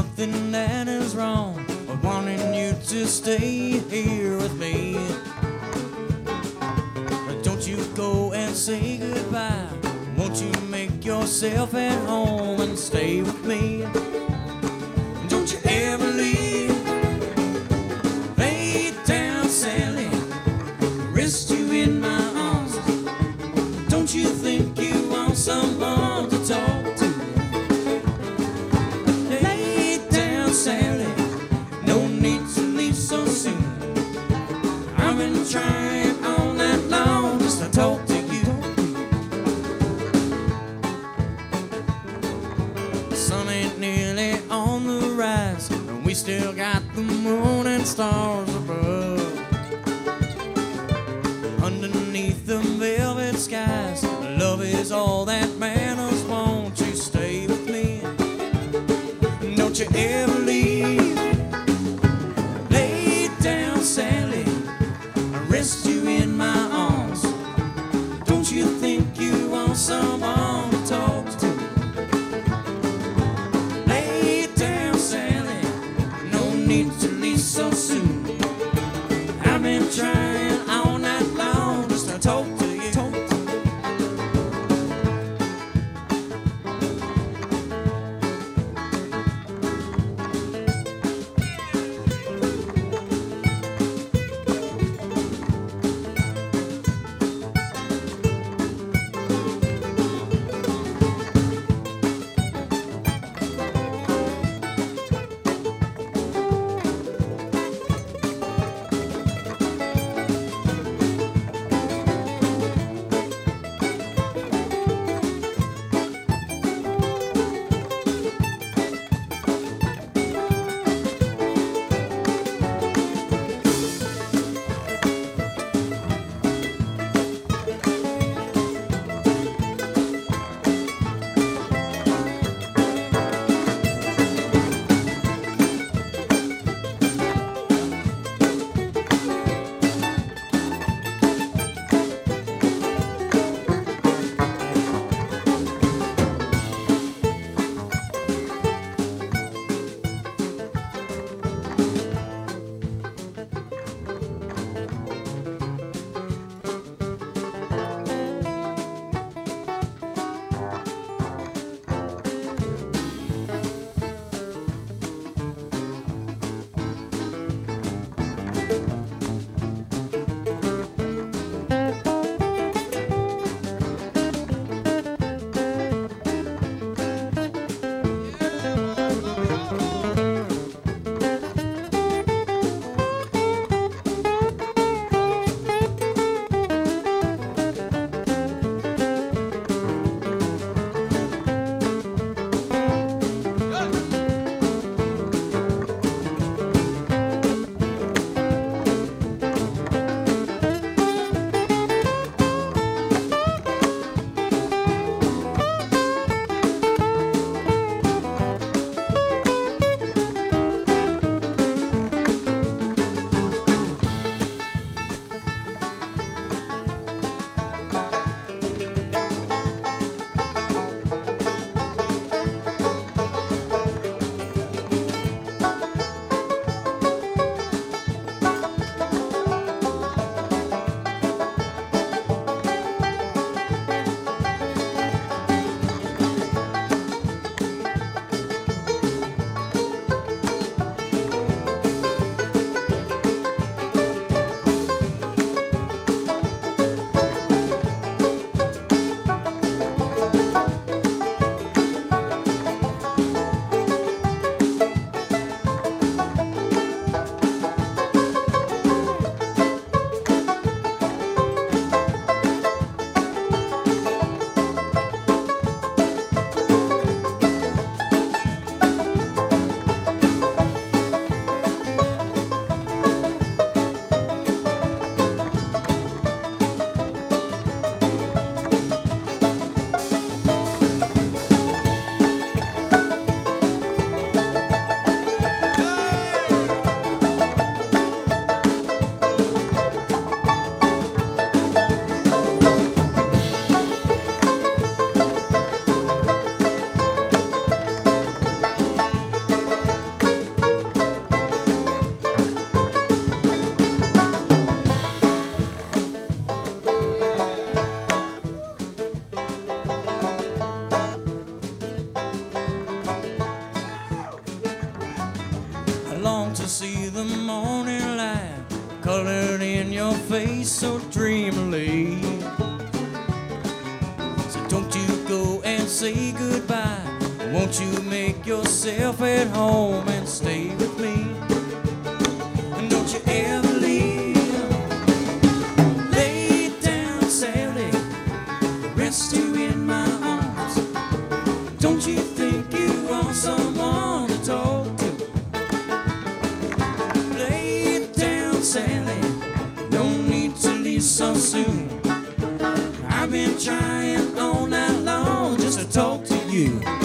nothing that is wrong with wanting you to stay here with me. Don't you go and say goodbye. Won't you make yourself at home and stay with me? Don't you ever leave. Lay down, Sally, rest you in my arms. Don't you think you want someone to talk to? Lay down, Sally, no need to leave so soon. I've been trying all night long just to talk to you. The sun ain't nearly on the rise, and we still got the moon and stars above. Underneath the velvet skies, love is all that matters. Won't you stay with me? Don't you ever leave. Lay down, Sally, rest you in my arms. Don't you think you want someone to talk to? Lay down, Sally, no need to leave so soon. I've been trying all night long just to talk to you. colored in your face so dreamily. So don't you go and say goodbye. Won't you make yourself at home and stay with me? And don't you ever leave. Lay down, Sally, rest you in my arms. Don't you think you want someone to talk to? Lay it down, Sally, no need to leave so soon. I've been trying all night long just to talk to you.